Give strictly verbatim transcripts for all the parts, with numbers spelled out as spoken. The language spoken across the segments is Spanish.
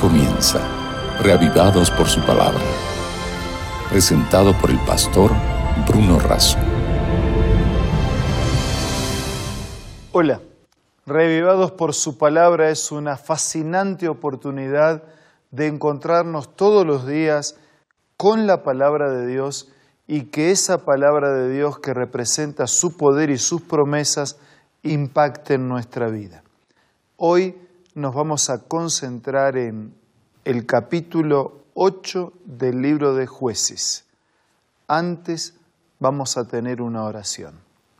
comienza, reavivados por su palabra. Presentado por el pastor Bruno Razo. Hola, Reavivados por su palabra es una fascinante oportunidad de encontrarnos todos los días con la palabra de Dios y que esa palabra de Dios que representa su poder y sus promesas impacte en nuestra vida. Hoy nos vamos a concentrar en el capítulo ocho del libro de Jueces. Antes vamos a tener una oración.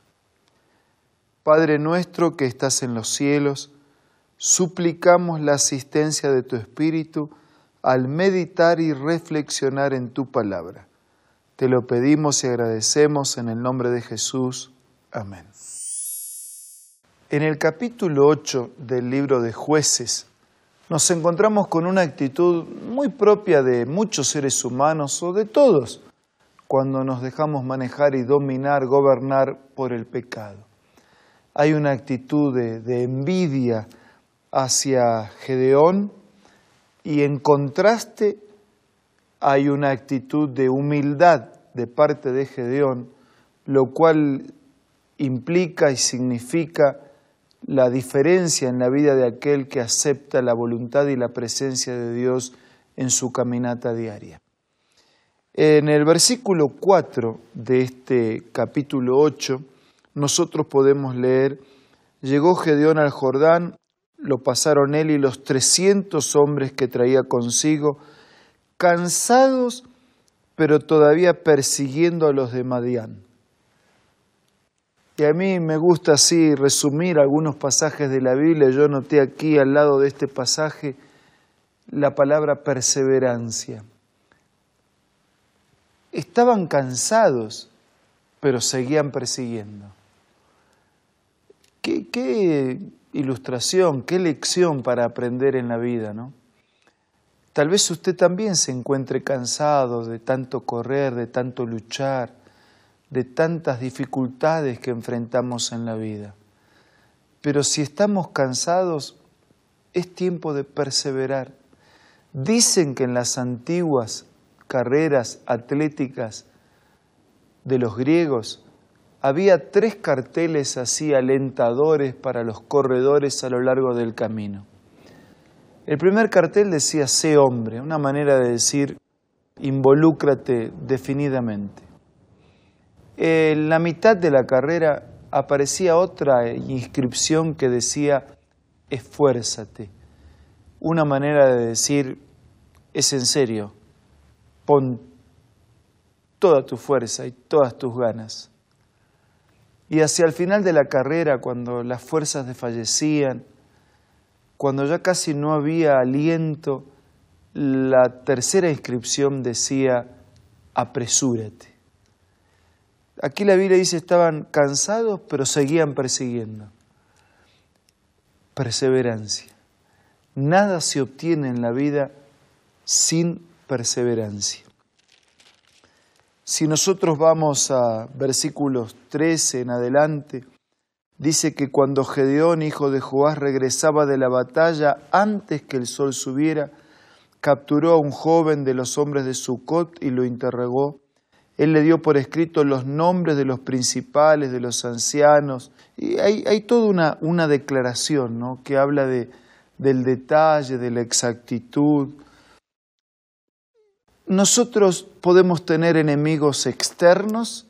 Padre nuestro que estás en los cielos, suplicamos la asistencia de tu Espíritu al meditar y reflexionar en tu palabra. Te lo pedimos y agradecemos en el nombre de Jesús. Amén. En el capítulo ocho del libro de Jueces nos encontramos con una actitud muy propia de muchos seres humanos o de todos cuando nos dejamos manejar y dominar, gobernar por el pecado. Hay una actitud de, de envidia hacia Gedeón y en contraste hay una actitud de humildad de parte de Gedeón, lo cual implica y significa la diferencia en la vida de aquel que acepta la voluntad y la presencia de Dios en su caminata diaria. En el versículo cuatro de este capítulo ocho, nosotros podemos leer: llegó Gedeón al Jordán, lo pasaron él y los trescientos hombres que traía consigo, cansados, pero todavía persiguiendo a los de Madián. Y a mí me gusta así resumir algunos pasajes de la Biblia. Yo noté aquí al lado de este pasaje la palabra perseverancia. Estaban cansados, pero seguían persiguiendo. Qué, qué ilustración, qué lección para aprender en la vida, ¿no? Tal vez usted también se encuentre cansado de tanto correr, de tanto luchar, de tantas dificultades que enfrentamos en la vida. Pero si estamos cansados, es tiempo de perseverar. Dicen que en las antiguas carreras atléticas de los griegos había tres carteles así alentadores para los corredores a lo largo del camino. El primer cartel decía: sé hombre, una manera de decir involúcrate definidamente. En la mitad de la carrera aparecía otra inscripción que decía: esfuérzate. Una manera de decir: es en serio, pon toda tu fuerza y todas tus ganas. Y hacia el final de la carrera, cuando las fuerzas desfallecían, cuando ya casi no había aliento, la tercera inscripción decía: apresúrate. Aquí la Biblia dice: estaban cansados, pero seguían persiguiendo. Perseverancia. Nada se obtiene en la vida sin perseverancia. Si nosotros vamos a versículos trece en adelante, dice que cuando Gedeón, hijo de Joás, regresaba de la batalla antes que el sol subiera, capturó a un joven de los hombres de Sucot y lo interrogó. Él le dio por escrito los nombres de los principales, de los ancianos. Y hay, hay toda una, una declaración, ¿no?, que habla de, del detalle, de la exactitud. Nosotros podemos tener enemigos externos,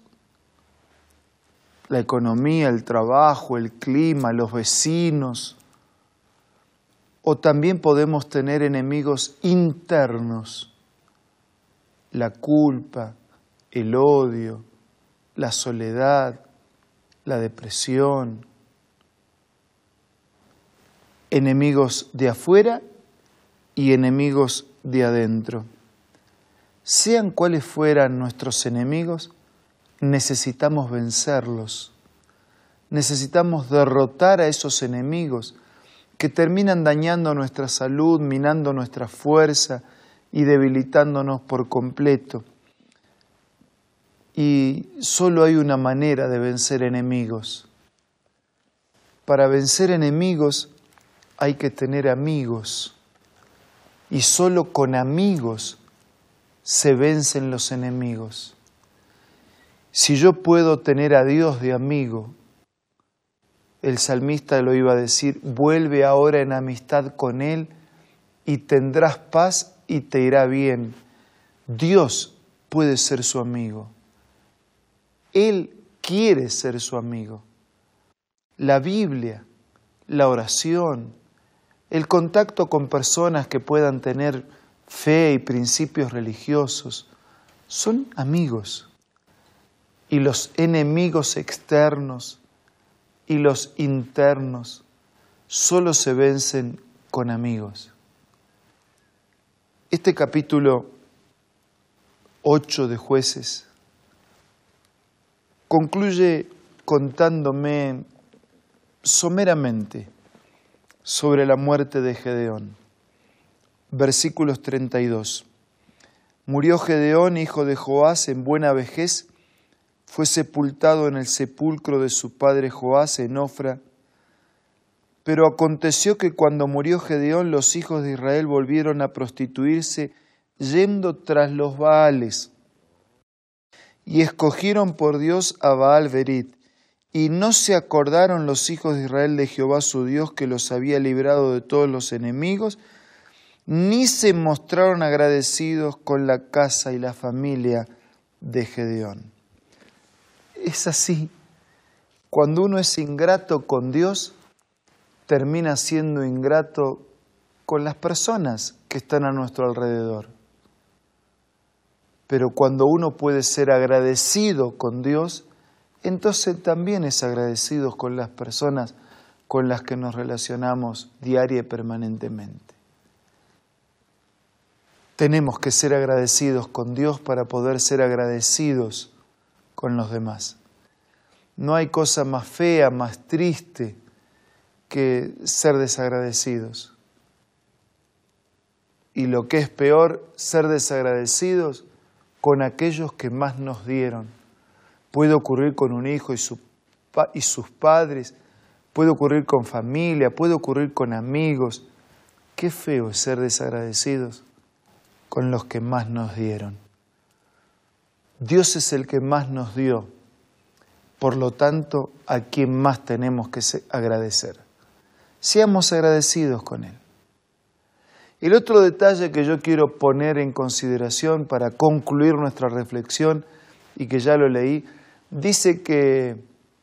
la economía, el trabajo, el clima, los vecinos. O también podemos tener enemigos internos, la culpa, el odio, la soledad, la depresión. Enemigos de afuera y enemigos de adentro. Sean cuales fueran nuestros enemigos, necesitamos vencerlos. Necesitamos derrotar a esos enemigos que terminan dañando nuestra salud, minando nuestra fuerza y debilitándonos por completo. Y solo hay una manera de vencer enemigos. Para vencer enemigos hay que tener amigos. y solo con amigos se vencen los enemigos. Si yo puedo tener a Dios de amigo, el salmista lo iba a decir, vuelve ahora en amistad con Él y tendrás paz y te irá bien. Dios puede ser su amigo. Él quiere ser su amigo. La Biblia, la oración, el contacto con personas que puedan tener fe y principios religiosos, son amigos. Y los enemigos externos y los internos solo se vencen con amigos. Este capítulo ocho de Jueces concluye contándome someramente sobre la muerte de Gedeón. Versículos treinta y dos. Murió Gedeón, hijo de Joás, en buena vejez, fue sepultado en el sepulcro de su padre Joás en Ofra. Pero aconteció que cuando murió Gedeón, los hijos de Israel volvieron a prostituirse yendo tras los Baales. Y escogieron por Dios a Baal Berit. Y no se acordaron los hijos de Israel de Jehová su Dios, que los había librado de todos los enemigos, ni se mostraron agradecidos con la casa y la familia de Gedeón. Es así. Cuando uno es ingrato con Dios, termina siendo ingrato con las personas que están a nuestro alrededor. Pero cuando uno puede ser agradecido con Dios, entonces también es agradecido con las personas con las que nos relacionamos diaria y permanentemente. Tenemos que ser agradecidos con Dios para poder ser agradecidos con los demás. No hay cosa más fea, más triste que ser desagradecidos. Y lo que es peor, ser desagradecidos con aquellos que más nos dieron. Puede ocurrir con un hijo y, su, y sus padres, puede ocurrir con familia, puede ocurrir con amigos. Qué feo es ser desagradecidos con los que más nos dieron. Dios es el que más nos dio, por lo tanto, a quien más tenemos que agradecer. Seamos agradecidos con Él. El otro detalle que yo quiero poner en consideración para concluir nuestra reflexión, y que ya lo leí, dice que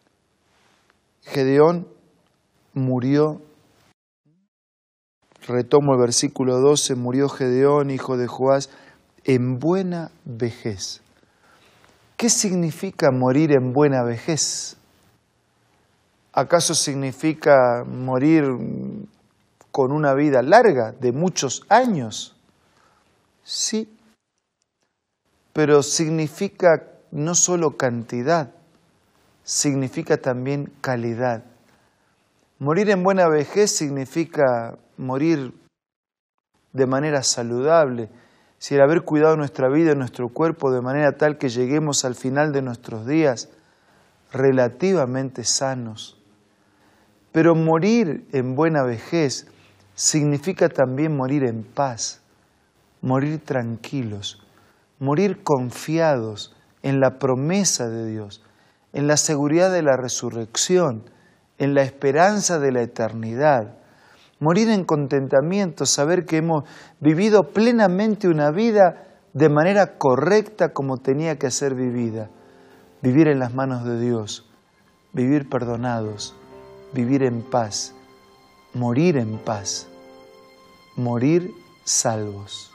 Gedeón murió, retomo el versículo doce, murió Gedeón, hijo de Joás, en buena vejez. ¿Qué significa morir en buena vejez? ¿Acaso significa morir con una vida larga, de muchos años? Sí, pero significa no solo cantidad, significa también calidad. Morir en buena vejez significa morir de manera saludable, si el haber cuidado nuestra vida y nuestro cuerpo de manera tal que lleguemos al final de nuestros días relativamente sanos. Pero morir en buena vejez significa también morir en paz, morir tranquilos, morir confiados en la promesa de Dios, en la seguridad de la resurrección, en la esperanza de la eternidad. Morir en contentamiento, saber que hemos vivido plenamente una vida de manera correcta como tenía que ser vivida. Vivir en las manos de Dios, vivir perdonados, vivir en paz, morir en paz, morir salvos.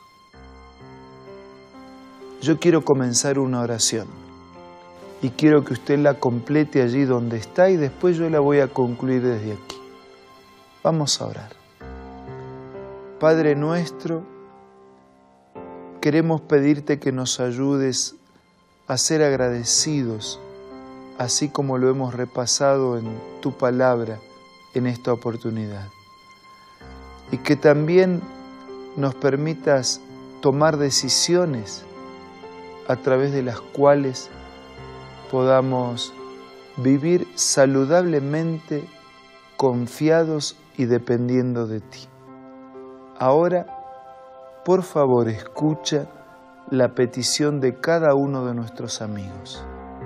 Yo quiero comenzar una oración y quiero que usted la complete allí donde está y después yo la voy a concluir desde aquí. Vamos a orar. Padre nuestro, queremos pedirte que nos ayudes a ser agradecidos, así como lo hemos repasado en tu palabra en esta oportunidad. Y que también nos permitas tomar decisiones a través de las cuales podamos vivir saludablemente, confiados y dependiendo de ti, ahora por favor, escucha la petición de cada uno de nuestros amigos.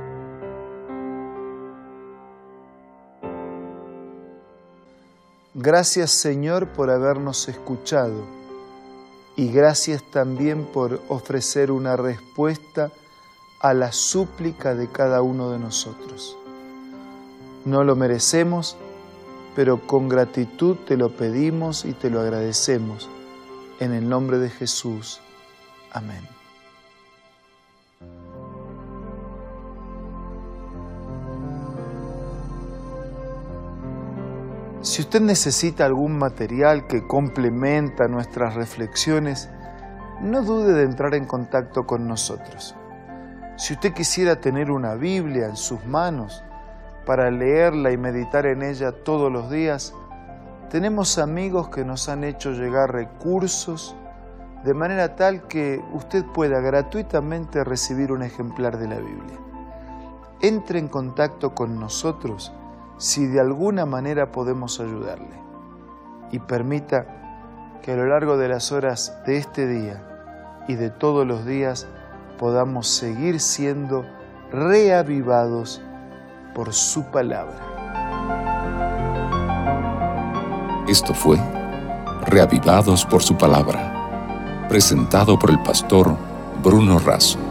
Gracias, Señor, por habernos escuchado y gracias también por ofrecer una respuesta a la súplica de cada uno de nosotros. No lo merecemos, pero con gratitud te lo pedimos y te lo agradecemos. En el nombre de Jesús. Amén. Si usted necesita algún material que complementa nuestras reflexiones, no dude de entrar en contacto con nosotros. Si usted quisiera tener una Biblia en sus manos para leerla y meditar en ella todos los días, tenemos amigos que nos han hecho llegar recursos de manera tal que usted pueda gratuitamente recibir un ejemplar de la Biblia. Entre en contacto con nosotros si de alguna manera podemos ayudarle y permita que a lo largo de las horas de este día y de todos los días podamos seguir siendo reavivados por su palabra. Esto fue Reavivados por su palabra, presentado por el pastor Bruno Razo.